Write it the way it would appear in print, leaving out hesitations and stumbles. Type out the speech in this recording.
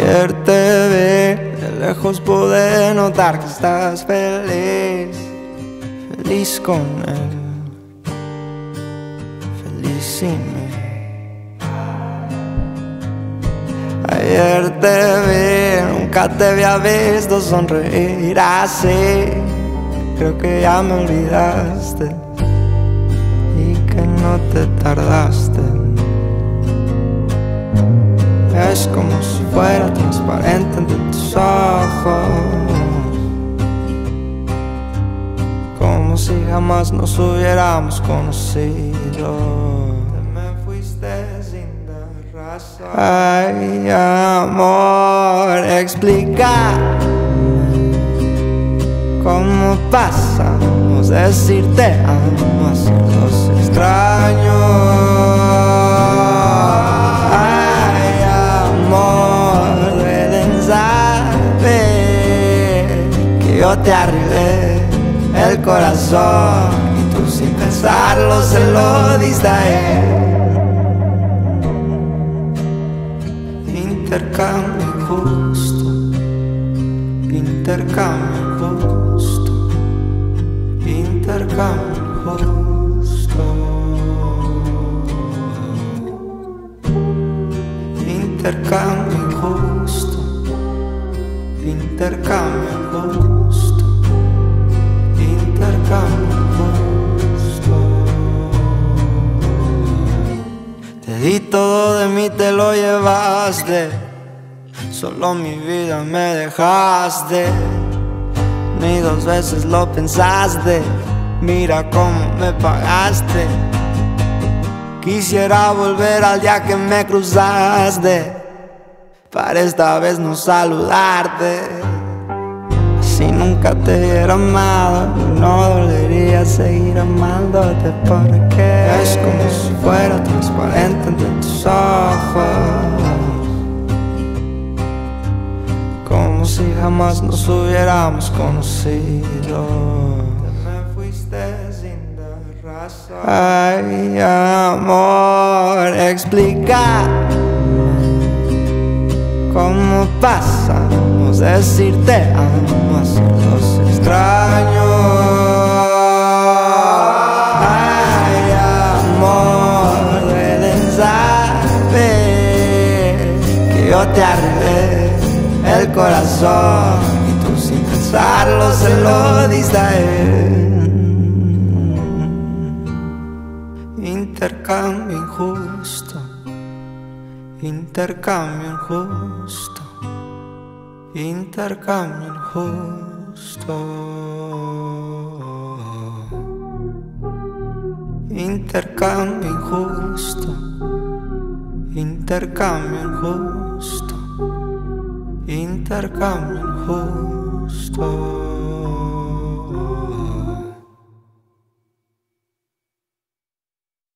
Ayer te vi, de lejos pude notar que estás feliz, feliz con él, feliz sin mí. Ayer te vi, nunca te había visto sonreír así. Creo que ya me olvidaste y que no te tardaste. Es como si fuera transparente entre tus ojos, como si jamás nos hubiéramos conocido. Te me fuiste sin dar razón. Ay, amor, explica cómo pasamos de decirte amo a ser dos extraños. Yo te arreglé el corazón y tú sin pensarlo se lo diste a él. Intercambio injusto, intercambio injusto, intercambio injusto, intercambio injusto, intercambio injusto. Te di todo de mí, te lo llevaste, solo mi vida me dejaste. Ni dos veces lo pensaste, mira cómo me pagaste. Quisiera volver al día que me cruzaste, para esta vez no saludarte. Si nunca te hubiera amado, no dolería seguir amándote, porque es como si fuera transparente entre tus ojos, como si jamás nos hubiéramos conocido. Te me fuiste sin dar razón. Ay, amor, explica cómo pasamos de decirte amo a ser dos extraños. Ay, amor, deben saber que yo te arreglé el corazón y tú sin pensarlo se lo diste a él. Intercambio injusto, intercambio injusto, intercambio injusto, intercambio injusto, intercambio injusto, intercambio injusto.